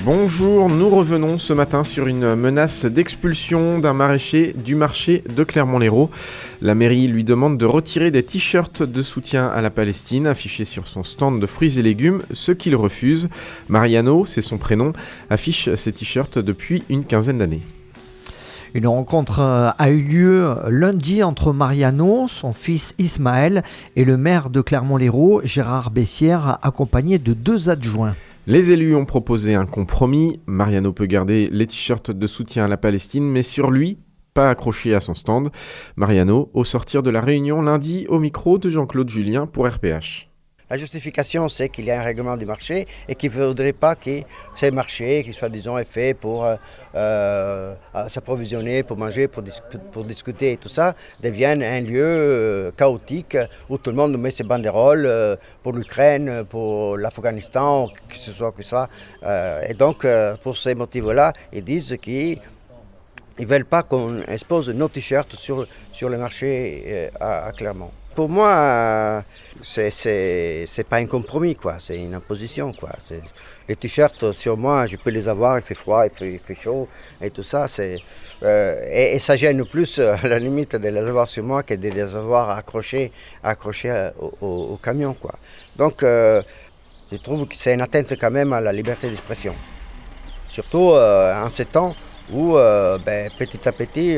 Bonjour, nous revenons ce matin sur une menace d'expulsion d'un maraîcher du marché de Clermont-Lérault. La mairie lui demande de retirer des t-shirts de soutien à la Palestine affichés sur son stand de fruits et légumes, ce qu'il refuse. Mariano, c'est son prénom, affiche ces t-shirts depuis une quinzaine d'années. Une rencontre a eu lieu lundi entre Mariano, son fils Ismaël et le maire de Clermont-Lérault, Gérard Bessière, accompagné de 2 adjoints. Les élus ont proposé un compromis. Mariano peut garder les t-shirts de soutien à la Palestine, mais sur lui, pas accroché à son stand. Mariano, au sortir de la réunion lundi, au micro de Jean-Claude Julien pour RPH. La justification, c'est qu'il y a un règlement du marché et qu'il ne faudrait pas que ces marchés, qui soi-disant est fait pour s'approvisionner, pour manger, pour discuter et tout ça, deviennent un lieu chaotique où tout le monde met ses banderoles pour l'Ukraine, pour l'Afghanistan, que ce soit. Et donc, pour ces motifs-là, ils disent qu'ils ne veulent pas qu'on expose nos t-shirts sur le marché à Clermont. Pour moi, c'est pas un compromis, quoi. C'est une imposition, quoi. Les t-shirts, sur moi, je peux les avoir, il fait froid, il fait chaud et tout ça. Et ça gêne plus, à la limite, de les avoir sur moi que de les avoir accrochés au camion, quoi. Donc, je trouve que c'est une atteinte quand même à la liberté d'expression. Surtout en ces temps où, petit à petit,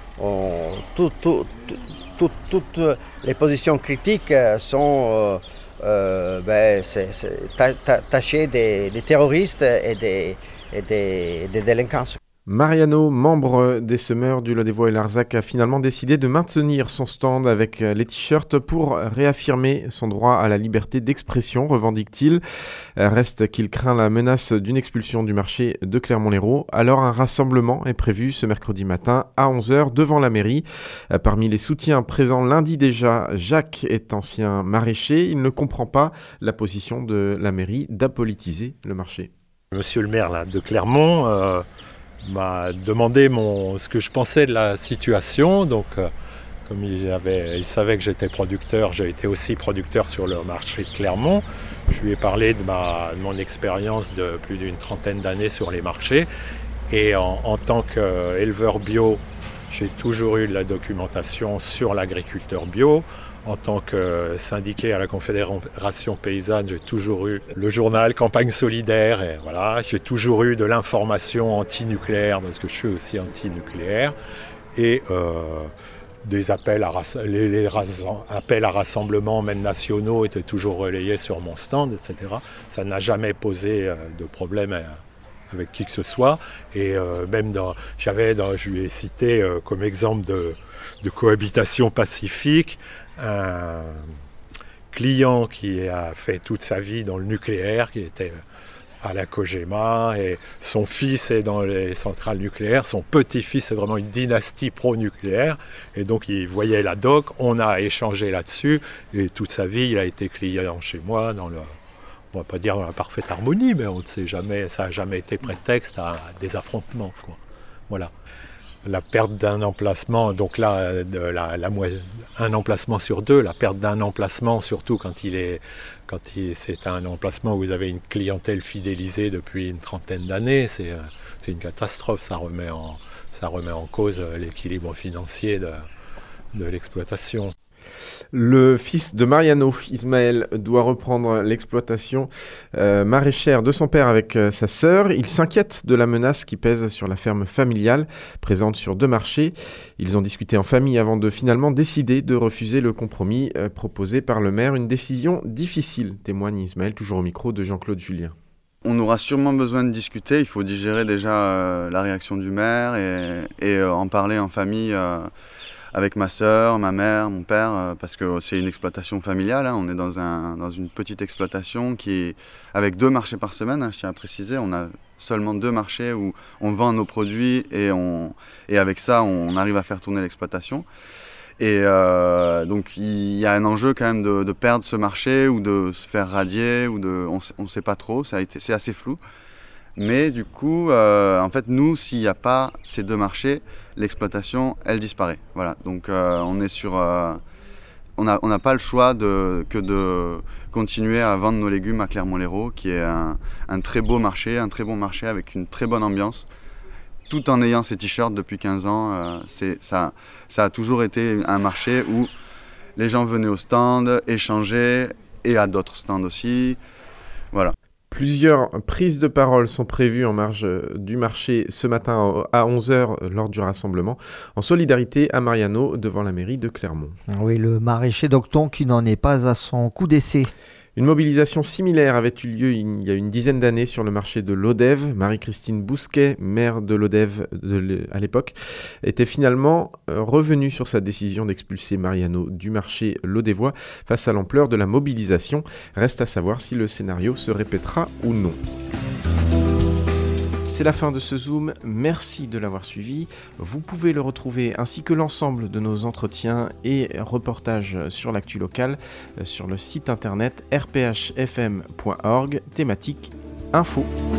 toutes les positions critiques sont tachées des terroristes et des délinquants. Mariano, membre des Semeurs du Lot-des-Voix et Larzac, a finalement décidé de maintenir son stand avec les t-shirts pour réaffirmer son droit à la liberté d'expression, revendique-t-il. Reste qu'il craint la menace d'une expulsion du marché de Clermont-Lérault. Alors un rassemblement est prévu ce mercredi matin à 11h devant la mairie. Parmi les soutiens présents lundi déjà, Jacques est ancien maraîcher. Il ne comprend pas la position de la mairie d'apolitiser le marché. Monsieur le maire là, de Clermont m'a demandé ce que je pensais de la situation. Donc, comme il savait que j'étais producteur, j'ai été aussi producteur sur le marché de Clermont. Je lui ai parlé de mon expérience de plus d'une trentaine d'années sur les marchés. Et en tant qu'éleveur bio, j'ai toujours eu de la documentation sur l'agriculteur bio. En tant que syndiqué à la Confédération paysanne, j'ai toujours eu le journal Campagne solidaire. Et voilà, j'ai toujours eu de l'information anti-nucléaire, parce que je suis aussi anti-nucléaire. Et des appels appels à rassemblement, même nationaux, étaient toujours relayés sur mon stand, etc. Ça n'a jamais posé de problème avec qui que ce soit. Et même je lui ai cité comme exemple de cohabitation pacifique un client qui a fait toute sa vie dans le nucléaire, qui était à la Cogema, et son fils est dans les centrales nucléaires, son petit-fils est vraiment une dynastie pro-nucléaire, et donc il voyait la doc, on a échangé là-dessus, et toute sa vie il a été client chez moi on va pas dire dans la parfaite harmonie, mais on ne sait jamais, ça n'a jamais été prétexte à des affrontements, quoi. Voilà. La perte d'un emplacement, donc là, un emplacement sur 2, la perte d'un emplacement, surtout c'est un emplacement où vous avez une clientèle fidélisée depuis une trentaine d'années, c'est une catastrophe, ça remet en cause l'équilibre financier de l'exploitation. Le fils de Mariano, Ismaël, doit reprendre l'exploitation maraîchère de son père avec sa sœur. Il s'inquiète de la menace qui pèse sur la ferme familiale, présente sur 2 marchés. Ils ont discuté en famille avant de finalement décider de refuser le compromis proposé par le maire. Une décision difficile, témoigne Ismaël, toujours au micro de Jean-Claude Julien. On aura sûrement besoin de discuter, il faut digérer déjà la réaction du maire et en parler en famille avec ma sœur, ma mère, mon père, parce que c'est une exploitation familiale, hein. On est dans une petite exploitation avec 2 marchés par semaine, hein, je tiens à préciser. On a seulement 2 marchés où on vend nos produits et avec ça, on arrive à faire tourner l'exploitation. Et donc il y a un enjeu quand même de perdre ce marché ou de se faire radier, on ne sait pas trop, c'est assez flou. Mais du coup, en fait, nous, s'il n'y a pas ces 2 marchés, l'exploitation, elle disparaît. Voilà. Donc on est on n'a pas le choix que de continuer à vendre nos légumes à Clermont-Lérault, qui est un très beau marché, un très bon marché avec une très bonne ambiance. Tout en ayant ces t-shirts depuis 15 ans, ça a toujours été un marché où les gens venaient au stand, échanger, et à d'autres stands aussi. Voilà. Plusieurs prises de parole sont prévues en marge du marché ce matin à 11h lors du rassemblement en solidarité à Mariano devant la mairie de Clermont. Oui, le maraîcher d'Octon qui n'en est pas à son coup d'essai. Une mobilisation similaire avait eu lieu il y a une dizaine d'années sur le marché de Lodève. Marie-Christine Bousquet, maire de Lodève à l'époque, était finalement revenue sur sa décision d'expulser Mariano du marché lodévois face à l'ampleur de la mobilisation. Reste à savoir si le scénario se répétera ou non. C'est la fin de ce Zoom, merci de l'avoir suivi. Vous pouvez le retrouver ainsi que l'ensemble de nos entretiens et reportages sur l'actu locale sur le site internet rphfm.org, thématique info.